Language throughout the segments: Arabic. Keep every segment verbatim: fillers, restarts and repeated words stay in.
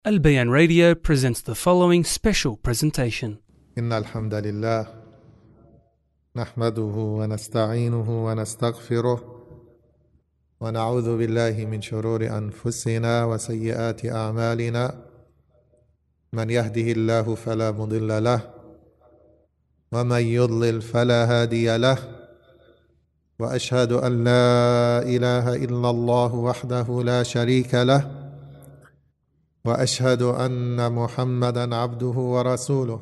Al Bayan Radio presents the following special presentation. إن الحمد لله نحمده ونستعينه ونستغفره ونعوذ بالله من شرور أنفسنا وسيئات أعمالنا من يهده الله فلا مضل له ومن يضلل فلا هادي له وأشهد أن لا إله إلا الله وحده لا شريك له وأشهد أن محمدًا عبده ورسوله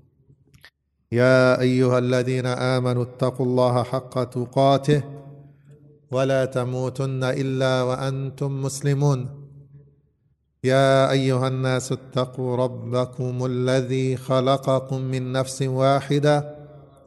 يا أيها الذين آمنوا اتقوا الله حق تقاته ولا تموتن إلا وأنتم مسلمون يا أيها الناس اتقوا ربكم الذي خلقكم من نفس واحدة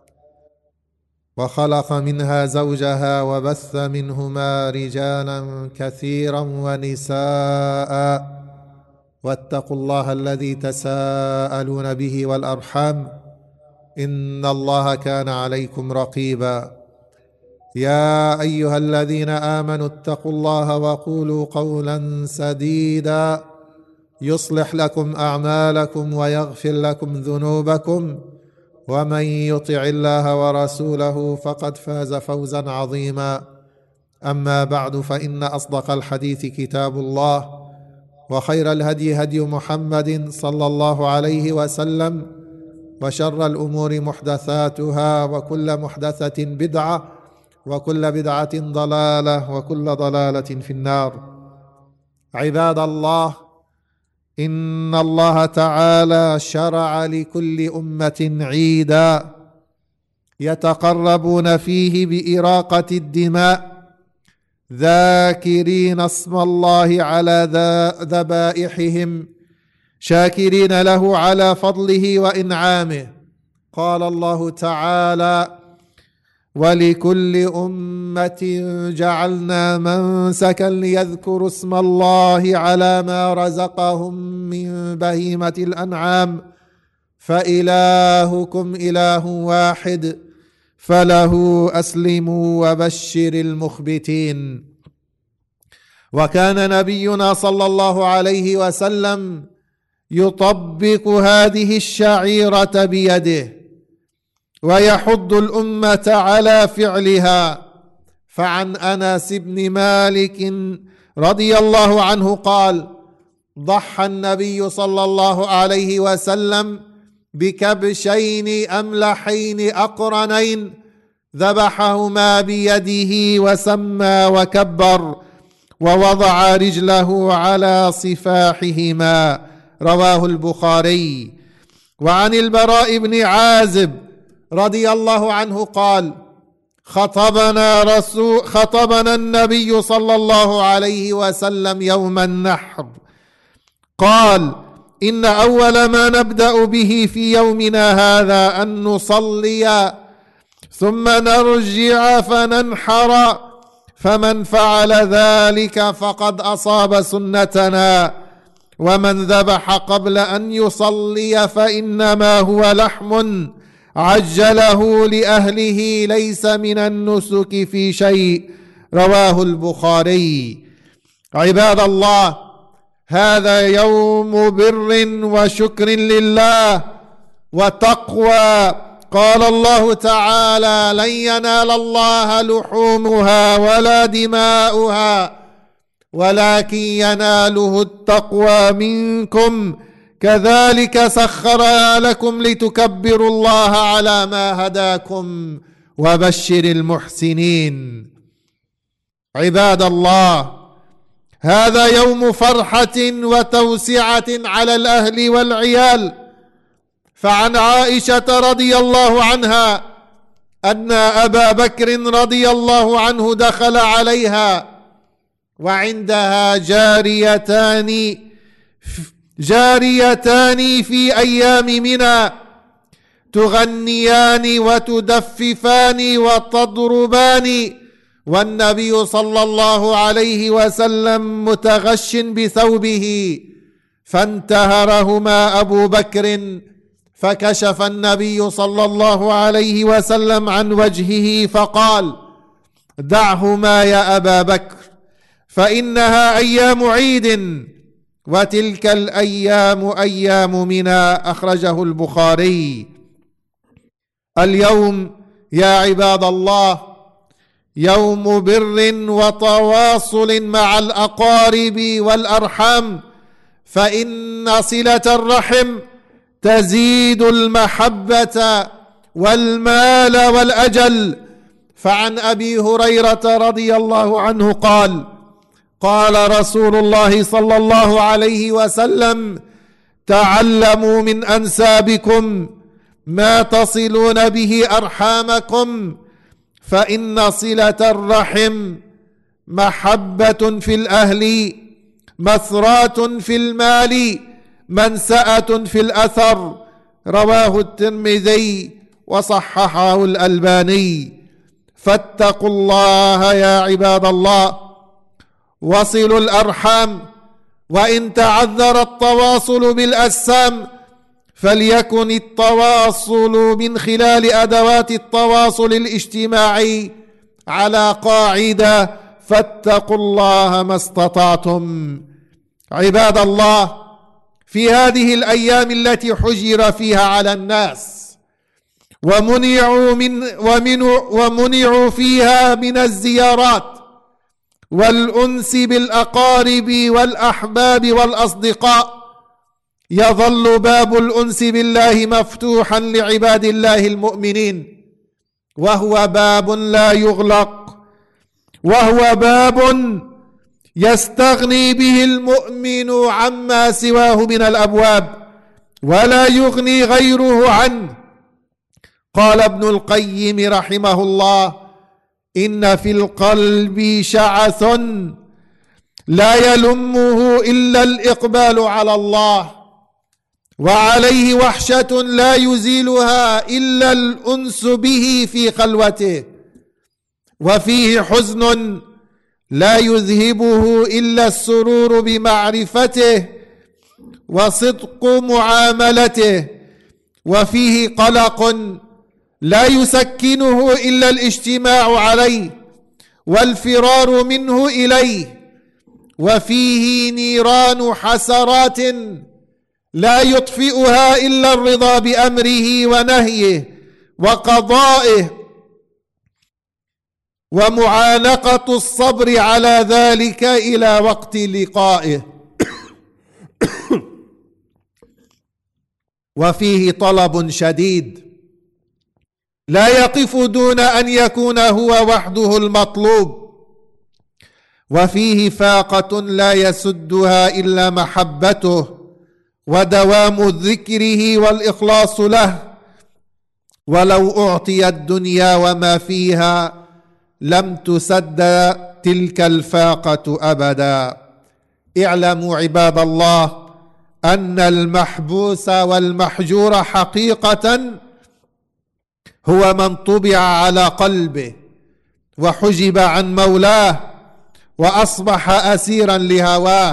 وخلق منها زوجها وبث منهما رجالا كثيرا ونساء واتقوا الله الذي تساءلون به والأرحام إن الله كان عليكم رقيبا يا أيها الذين آمنوا اتقوا الله وقولوا قولا سديدا يصلح لكم أعمالكم ويغفر لكم ذنوبكم ومن يطع الله ورسوله فقد فاز فوزا عظيما أما بعد فإن أصدق الحديث كتاب الله وخير الهدي هدي محمد صلى الله عليه وسلم وشر الأمور محدثاتها وكل محدثة بدعة وكل بدعة ضلالة وكل ضلالة في النار. عباد الله، إن الله تعالى شرع لكل أمة عيدا يتقربون فيه بإراقة الدماء ذاكرين اسم الله على ذبائحهم شاكرين له على فضله وإنعامه. قال الله تعالى: ولكل أمة جعلنا منسكا ليذكروا اسم الله على ما رزقهم من بهيمة الأنعام فإلهكم إله واحد فله أسلموا وبشر المخبتين. وكان نبينا صلى الله عليه وسلم يطبق هذه الشعيرة بيده ويحض الأمة على فعلها. فعن أنس بن مالك رضي الله عنه قال: ضحى النبي صلى الله عليه وسلم بكبشين أملحين أقرنين ذبحهما بيده وسمى وكبر ووضع رجله على صفاحهما. رواه البخاري. وعن البراء بن عازب رضي الله عنه قال: خطبنا رسول خطبنا النبي صلى الله عليه وسلم يوم النحر قال: إن أول ما نبدأ به في يومنا هذا أن نصلي ثم نرجع فننحر، فمن فعل ذلك فقد أصاب سنتنا، ومن ذبح قبل أن يصلي فإنما هو لحم عجله لأهله ليس من النسك في شيء. رواه البخاري. عباد الله، هذا يوم بر وشكر لله وتقوى. قال الله تعالى: لن ينال الله لحومها ولا دماؤها ولكن يناله التقوى منكم كذلك سخرها لكم لتكبروا الله على ما هداكم وبشر المحسنين. عباد الله، هذا يوم فرحة وتوسعة على الأهل والعيال. فعن عائشة رضي الله عنها أن أبا بكر رضي الله عنه دخل عليها وعندها جاريتان جاريتان في أيام منى تغنيان وتدففان وتضربان، والنبي صلى الله عليه وسلم متغش بثوبه، فانتهرهما أبو بكر، فكشف النبي صلى الله عليه وسلم عن وجهه فقال: دعهما يا أبا بكر، فإنها أيام عيد وتلك الأيام أيام منى. أخرجه البخاري. اليوم يا عباد الله يوم بر وتواصل مع الأقارب والأرحام، فإن صلة الرحم تزيد المحبة والمال والأجل. فعن أبي هريرة رضي الله عنه قال: قال رسول الله صلى الله عليه وسلم: تعلموا من أنسابكم ما تصلون به أرحامكم، فإن صلة الرحم محبة في الأهل، مثرات في المال، منسأة في الأثر. رواه الترمذي وصححه الألباني. فاتقوا الله يا عباد الله، وصلوا الأرحام، وإن تعذر التواصل بالأجسام فليكن التواصل من خلال أدوات التواصل الاجتماعي على قاعدة: فاتقوا الله ما استطعتم. عباد الله، في هذه الأيام التي حجر فيها على الناس ومنعوا من ومنعوا ومنعوا فيها من الزيارات والأنس بالأقارب والأحباب والأصدقاء، يظل باب الأنس بالله مفتوحا لعباد الله المؤمنين، وهو باب لا يغلق، وهو باب يستغني به المؤمن عما سواه من الأبواب ولا يغني غيره عنه. قال ابن القيم رحمه الله: إن في القلب شعث لا يلمه إلا الإقبال على الله، وعليه وحشة لا يزيلها إلا الأنس به في خلوته، وفيه حزن لا يذهبه إلا السرور بمعرفته وصدق معاملته، وفيه قلق لا يسكنه إلا الاجتماع عليه والفرار منه إليه، وفيه نيران حسرات لا يطفئها إلا الرضا بأمره ونهيه وقضائه، ومعانقة الصبر على ذلك إلى وقت لقائه. وفيه طلب شديد لا يقف دون أن يكون هو وحده المطلوب، وفيه فاقة لا يسدها إلا محبته ودوام ذكره والإخلاص له، ولو أعطي الدنيا وما فيها لم تسد تلك الفاقة أبدا. اعلموا عباد الله أن المحبوس والمحجور حقيقة هو من طبع على قلبه وحجب عن مولاه وأصبح أسيرا لهواه.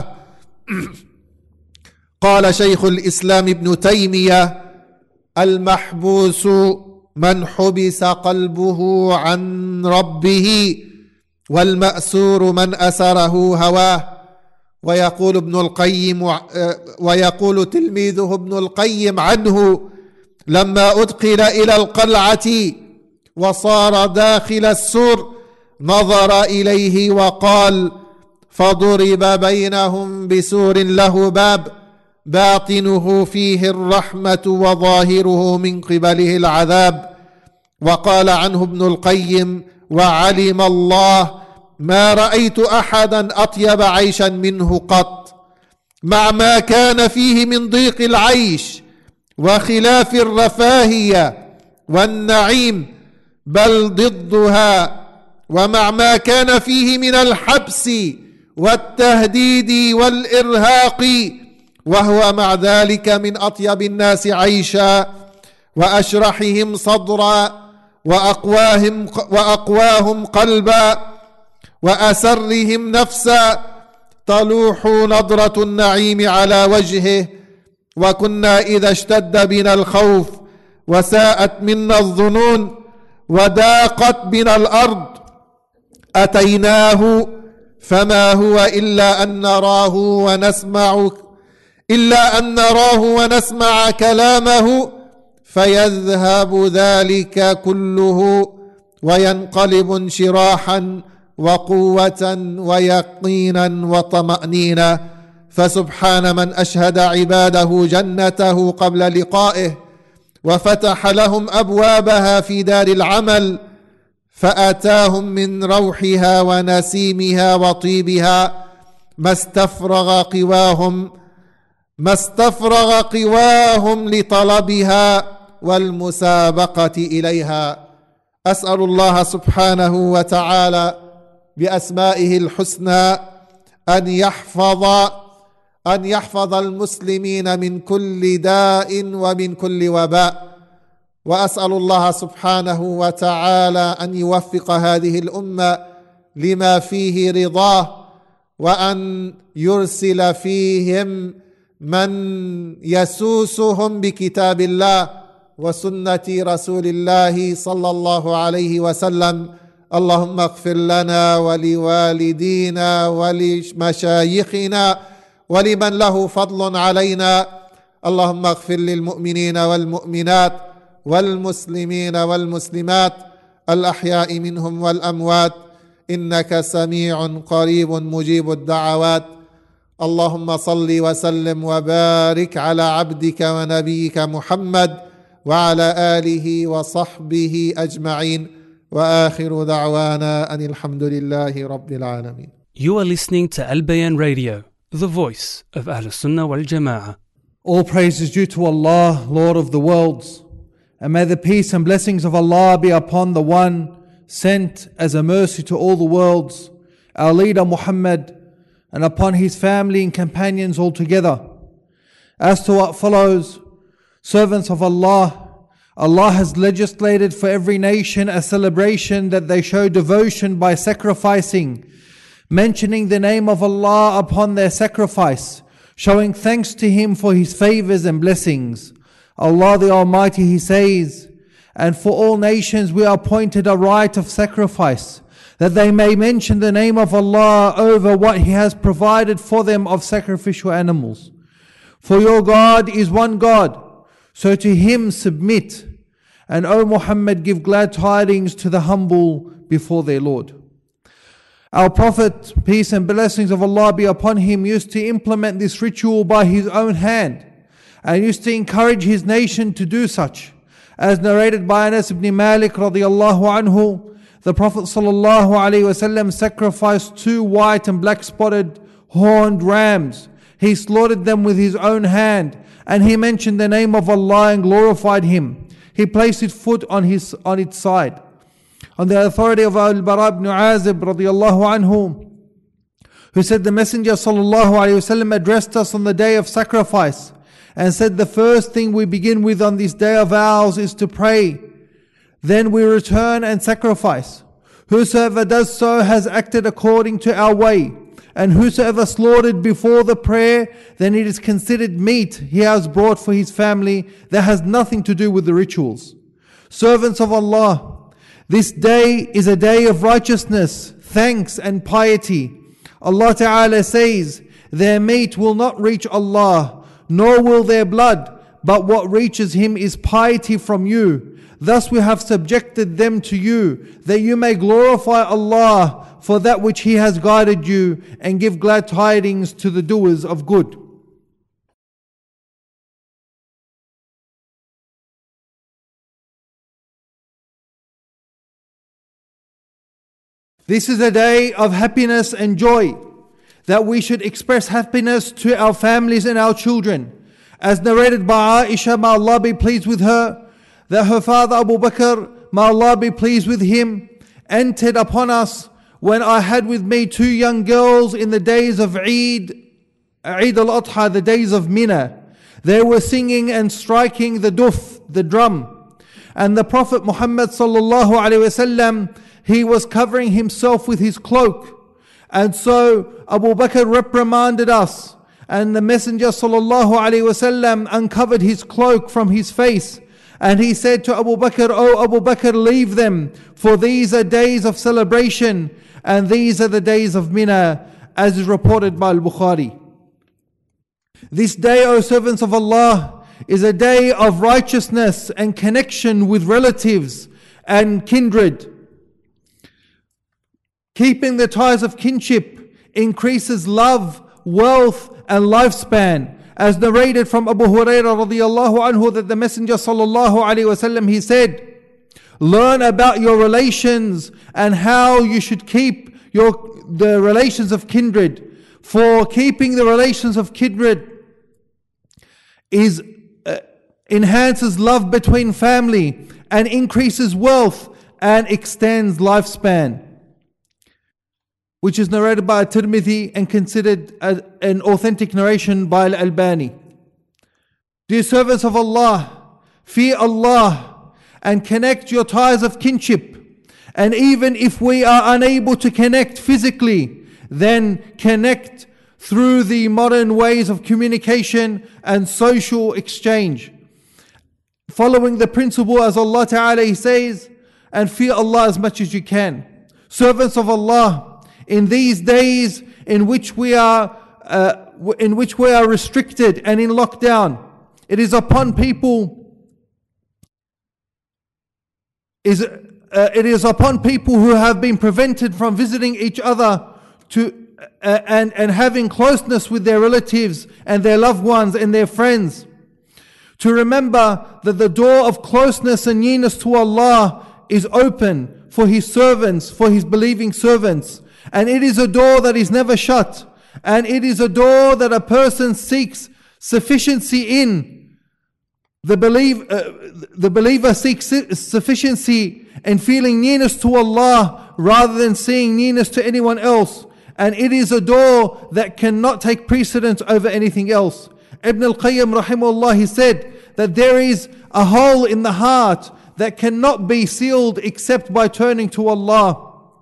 قال شيخ الإسلام ابن تيمية: المحبوس من حبس قلبه عن ربه، والمأسور من أسره هواه. ويقول ابن القيم ويقول تلميذه ابن القيم عنه: لما أدخل إلى القلعة وصار داخل السور نظر إليه وقال: فضرب بينهم بسور له باب باطنه فيه الرحمة وظاهره من قبله العذاب. وقال عنه ابن القيم: وعلم الله ما رأيت أحدا أطيب عيشا منه قط، مع ما كان فيه من ضيق العيش وخلاف الرفاهية والنعيم، بل ضدها، ومع ما كان فيه من الحبس والتهديد والإرهاق، وهو مع ذلك من أطيب الناس عيشا وأشرحهم صدرا وأقواهم, وأقواهم قلبا وأسرهم نفسا، تلوح نضرة النعيم على وجهه. وكنا إذا اشتد بنا الخوف وساءت منا الظنون وضاقت بنا الأرض أتيناه، فما هو إلا أن نراه ونسمع إلا أن نراه ونسمع كلامه فيذهب ذلك كله وينقلب انشراحا وقوة ويقينا وطمأنينة. فسبحان من أشهد عباده جنته قبل لقائه وفتح لهم أبوابها في دار العمل فأتاهم من روحها ونسيمها وطيبها ما استفرغ قواهم ما استفرغ قواهم لطلبها والمسابقة إليها. أسأل الله سبحانه وتعالى بأسمائه الحسنى أن يحفظ أن يحفظ المسلمين من كل داء ومن كل وباء، وأسأل الله سبحانه وتعالى أن يوفق هذه الأمة لما فيه رضاه، وأن يرسل فيهم من يسوسهم بكتاب الله وسنة رسول الله صلى الله عليه وسلم. اللهم اغفر لنا ولوالدينا ولمشايخنا ولمن له فضل علينا. اللهم اغفر للمؤمنين والمؤمنات والمسلمين والمسلمات الأحياء منهم والأموات إنك سميع قريب مجيب الدعوات. اللهم صل وسلم وبارك على عبدك ونبيك محمد وعلى آله وصحبه أجمعين، وآخر دعوانا أن الحمد لله رب العالمين. You are listening to Al Bayan Radio, the voice of Ahl Sunnah wal Jama'ah. All praise is due to Allah, Lord of the worlds, and may the peace and blessings of Allah be upon the one sent as a mercy to all the worlds, our leader Muhammad, and upon his family and companions altogether. As to what follows, servants of Allah, Allah has legislated for every nation a celebration that they show devotion by sacrificing, mentioning the name of Allah upon their sacrifice, showing thanks to Him for His favors and blessings. Allah the Almighty, He says, and for all nations we appointed a rite of sacrifice, that they may mention the name of Allah over what He has provided for them of sacrificial animals. For your God is one God, so to Him submit. And O Muhammad, give glad tidings to the humble before their Lord. Our Prophet, peace and blessings of Allah be upon him, used to implement this ritual by his own hand, and used to encourage his nation to do such. As narrated by Anas ibn Malik radiallahu anhu, the Prophet sallallahu alaihi wasallam sacrificed two white and black spotted horned rams. He slaughtered them with his own hand, and he mentioned the name of Allah and glorified Him. He placed his foot on his on its side. On the authority of Al-Bara ibn Azib radiallahu anhu, who said the Messenger sallallahu alaihi wasallam addressed us on the day of sacrifice and said, the first thing we begin with on this day of ours is to pray. Then we return and sacrifice. Whosoever does so has acted according to our way. And whosoever slaughtered before the prayer, then it is considered meat he has brought for his family that has nothing to do with the rituals. Servants of Allah, this day is a day of righteousness, thanks and piety. Allah Ta'ala says, their meat will not reach Allah, nor will their blood, but what reaches Him is piety from you. Thus we have subjected them to you, that you may glorify Allah for that which He has guided you, and give glad tidings to the doers of good. This is a day of happiness and joy, that we should express happiness to our families and our children. As narrated by Aisha, may Allah be pleased with her, that her father Abu Bakr, may Allah be pleased with him, entered upon us when I had with me two young girls in the days of Eid, Eid al-Adha, the days of Mina. They were singing and striking the duf, the drum. And the Prophet Muhammad sallallahu alaihi wasallam, he was covering himself with his cloak. And so Abu Bakr reprimanded us, and the Messenger sallallahu alaihi wasallam uncovered his cloak from his face. And he said to Abu Bakr, "O Abu Bakr, leave them, for these are days of celebration, and these are the days of Mina," as is reported by Al-Bukhari. This day, O servants of Allah, is a day of righteousness and connection with relatives and kindred. Keeping the ties of kinship increases love, wealth and lifespan. As narrated from Abu Hurairah radiyallahu anhu that the Messenger sallallahu alaihi wasallam, he said, learn about your relations and how you should keep your the relations of kindred. For keeping the relations of kindred is uh, enhances love between family and increases wealth and extends lifespan, which is narrated by Tirmidhi and considered a, an authentic narration by Al-Albani. Dear servants of Allah, fear Allah and connect your ties of kinship. And even if we are unable to connect physically, then connect through the modern ways of communication and social exchange. Following the principle as Allah Ta'ala, He says, and fear Allah as much as you can. Servants of Allah, in these days in which we are uh, in which we are restricted and in lockdown, it is upon people is uh, it is upon people who have been prevented from visiting each other to uh, and and having closeness with their relatives and their loved ones and their friends, to remember that the door of closeness and nearness to Allah is open for His servants, for His believing servants. And it is a door that is never shut. And it is a door that a person seeks sufficiency in. The, believe, uh, the believer seeks sufficiency in feeling nearness to Allah rather than seeing nearness to anyone else. And it is a door that cannot take precedence over anything else. Ibn al-Qayyim rahimahullah, he said that there is a hole in the heart that cannot be sealed except by turning to Allah.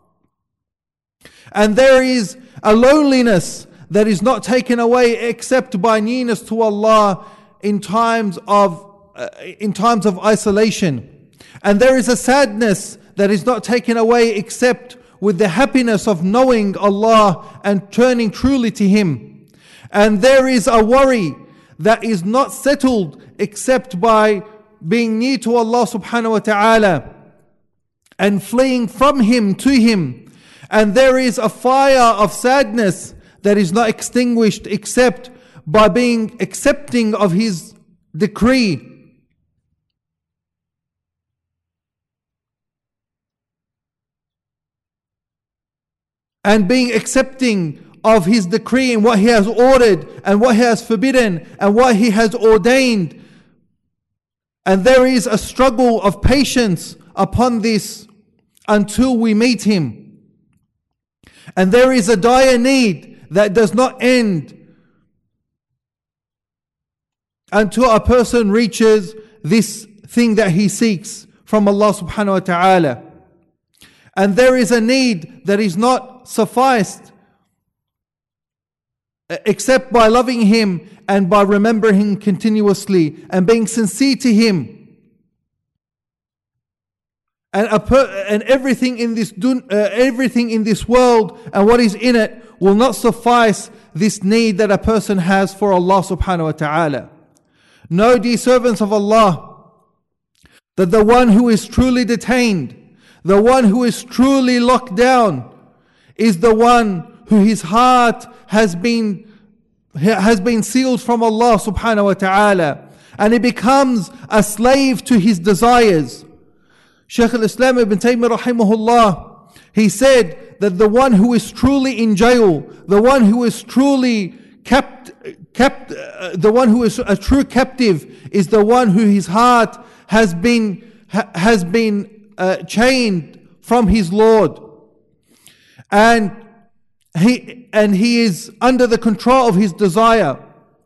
And there is a loneliness that is not taken away except by nearness to Allah in times of uh, in times of isolation. And there is a sadness that is not taken away except with the happiness of knowing Allah and turning truly to Him. And there is a worry that is not settled except by being near to Allah subhanahu wa ta'ala and fleeing from Him to Him. And there is a fire of sadness that is not extinguished except by being accepting of His decree. And being accepting of His decree and what He has ordered and what He has forbidden and what He has ordained. And there is a struggle of patience upon this until we meet Him. And there is a dire need that does not end until a person reaches this thing that he seeks from Allah subhanahu wa ta'ala. And there is a need that is not sufficed except by loving Him and by remembering Him continuously and being sincere to Him. And, a per, and everything in this dun, uh, everything in this world and what is in it will not suffice this need that a person has for Allah subhanahu wa ta'ala. Know, dear servants of Allah, that the one who is truly detained, the one who is truly locked down, is the one who his heart has been has been sealed from Allah subhanahu wa ta'ala, and he becomes a slave to his desires. Shaykh al-Islam ibn Taymiyyah rahimahullah, he said that the one who is truly in jail, the one who is truly kept, kept uh, the one who is a true captive is the one who his heart has been ha, has been uh, chained from his Lord, and he and he is under the control of his desire.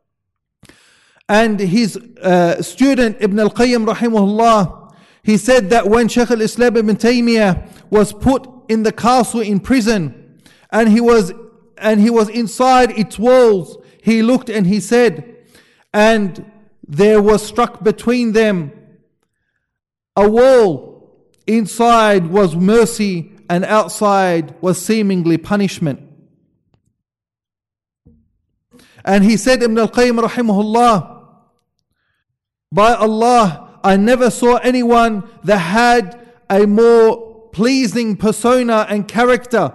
And his uh, student Ibn al-Qayyim rahimahullah, he said that when Shaykh al-Islam ibn Taymiyyah was put in the castle in prison, and he was and he was inside its walls, he looked and he said, and there was struck between them a wall. Inside was mercy and outside was seemingly punishment. And he said, Ibn al-Qayyim rahimahullah, by Allah, I never saw anyone that had a more pleasing persona and character.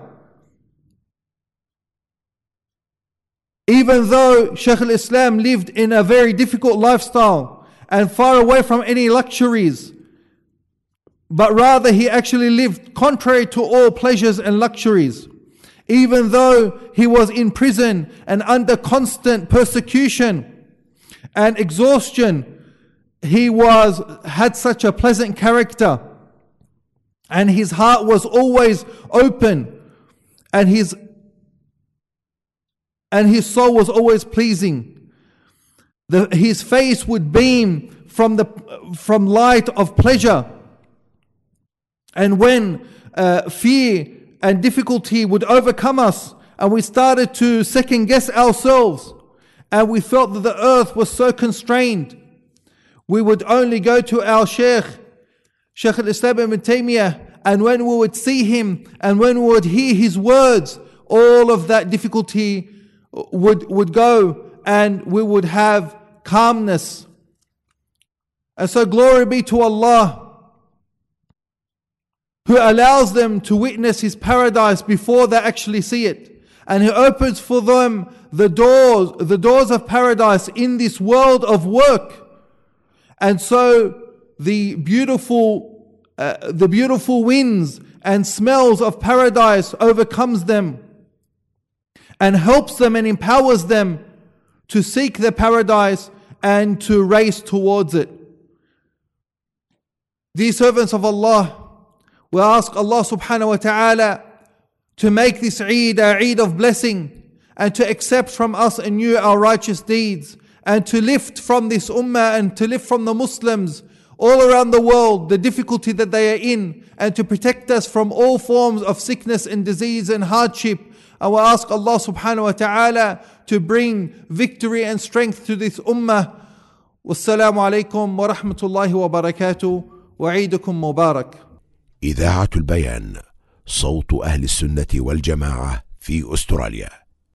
Even though Shaykh al-Islam lived in a very difficult lifestyle and far away from any luxuries, but rather he actually lived contrary to all pleasures and luxuries. Even though he was in prison and under constant persecution and exhaustion, he was had such a pleasant character, and his heart was always open, and his and his soul was always pleasing. The, his face would beam from the from light of pleasure. And when uh, fear and difficulty would overcome us, and we started to second guess ourselves, and we felt that the earth was so constrained, we would only go to our Shaykh, Shaykh al-Islam ibn Taymiyyah, and when we would see him, and when we would hear his words, all of that difficulty would, would go, and we would have calmness. And so glory be to Allah, who allows them to witness His paradise before they actually see it. And He opens for them the doors, the doors of paradise in this world of work. And so the beautiful, uh, the beautiful winds and smells of paradise overcomes them and helps them and empowers them to seek the paradise and to race towards it. These servants of Allah, we ask Allah subhanahu wa ta'ala to make this Eid a Eid of blessing, and to accept from us anew our righteous deeds, and to lift from this ummah and to lift from the Muslims all around the world the difficulty that they are in, and to protect us from all forms of sickness and disease and hardship. And we ask Allah subhanahu wa ta'ala to bring victory and strength to this ummah. Wassalamu alaikum wa rahmatullahi wa barakatuh wa Eidukum Mubarak. إذاعة البيان، صوت أهل السنة والجماعة في أستراليا.